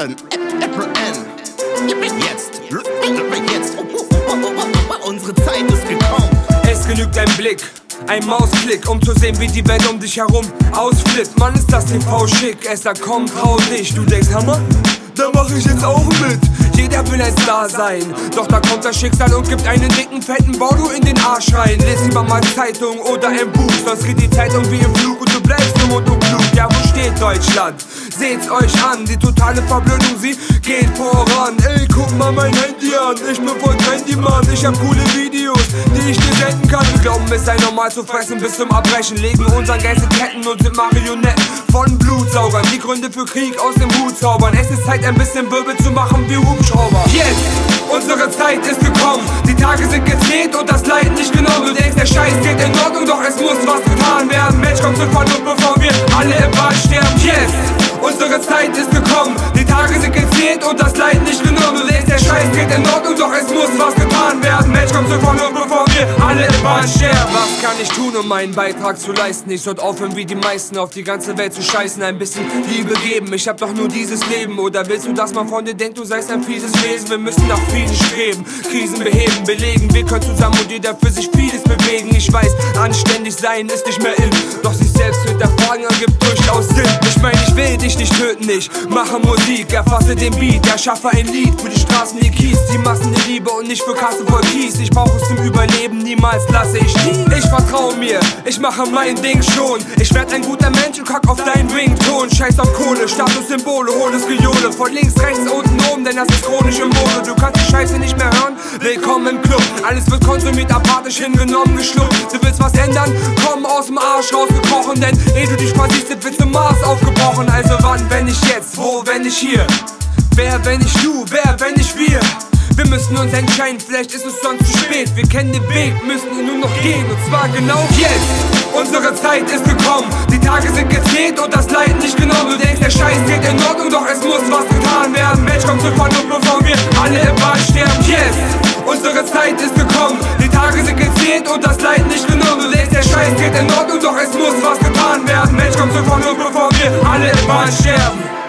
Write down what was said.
Unsere Zeit ist gekommen. Es genügt ein Blick, ein Mausklick, um zu sehen, wie die Welt um dich herum ausflippt. Mann, ist das TV schick, es da kommt, trau dich. Du denkst, Hammer? Da mach ich jetzt auch mit. Jeder will ein Star sein, doch da kommt das Schicksal und gibt einen dicken, fetten Baudu in den Arsch rein. Lies lieber mal Zeitung oder ein Buch, sonst geht die Zeitung wie im Flug und du bleibst nur und du klug. Ja, wo steht Deutschland? Seht's euch an, die totale Verblödung, sie geht voran. Ey, guck mal mein Handy an, ich bin voll trendy, Mann. Ich hab coole Videos, die ich dir senden kann. Wir glauben, es sei normal zu fressen bis zum Erbrechen, legen unseren Geist in Ketten und sind Marionetten von Blutsaugern, die Gründe für Krieg aus dem Hut zaubern. Es ist Zeit, ein bisschen Wirbel zu machen wie Hubschrauber. Yes, unsere Zeit ist gekommen, die Tage sind gezählt und das Leid nicht genommen. Du denkst, der Scheiß geht in Ordnung, doch es muss was getan werden. Mensch, komm zur Vernunft, bevor wir alle im Wald sterben. Yes, unsere Zeit ist gekommen, die Tage sind gezählt und das Leid nicht genommen. Du denkst, der Scheiß geht in Ordnung, doch es muss was getan werden. Mensch, komm zur Vernunft, bevor wir alle im Wald sterben. Was kann ich tun, um meinen Beitrag zu leisten? Ich sollte aufhören, wie die meisten auf die ganze Welt zu scheißen. Ein bisschen Liebe geben, ich hab doch nur dieses Leben. Oder willst du, dass man von dir denkt, du seist ein fieses Wesen? Wir müssen nach Frieden streben, Krisen beheben, belegen. Wir können zusammen und jeder für sich vieles bewegen. Ich weiß, anständig sein ist nicht mehr in, doch sich selbst hinterfragen ergibt durchaus Sinn. Ich mein, ich will dich nicht töten, ich mache Musik, erfasse den Beat, erschaffe ein Lied für die Straßen, die Kies, die Massen, die Liebe und nicht für Kasse voll Kies. Ich brauch es zum Überleben, niemals lasse ich die. Ich vertraue mir, ich mache mein Ding schon. Ich werd ein guter Mensch und kack auf deinen Rington. Scheiß auf Kohle, Statussymbole, hohles Gejohle. Von links, rechts, unten, oben, denn das ist chronisch im Mode. Du kannst die Scheiße nicht mehr hören, willkommen im Club. Alles wird konsumiert, apathisch hingenommen, geschluckt. Du willst was ändern, komm aus dem Arsch rausgekrochen. Denn ehe du dich versiehst, wird zum Mars aufgebrochen. Also wann, wenn nicht jetzt, wo, wenn nicht hier? Wer, wenn nicht du, wer, wenn nicht wir? Wir müssen uns entscheiden, vielleicht ist es sonst zu spät. Wir kennen den Weg, müssen ihn nur noch gehen, und zwar genau jetzt. Unsere Zeit ist gekommen, die Tage sind gezählt und das Leid nicht genommen. Du denkst, der Scheiß geht in Ordnung, doch es muss was getan werden. Mensch, komm zur Vernunft, bevor wir alle im Wald sterben. Yes, unsere Zeit ist gekommen, die Tage sind gezählt und das Leid nicht genommen. Du denkst, der Scheiß geht in Ordnung, doch es muss was getan werden. Mensch, komm zur Vernunft, bevor wir alle im Wald sterben.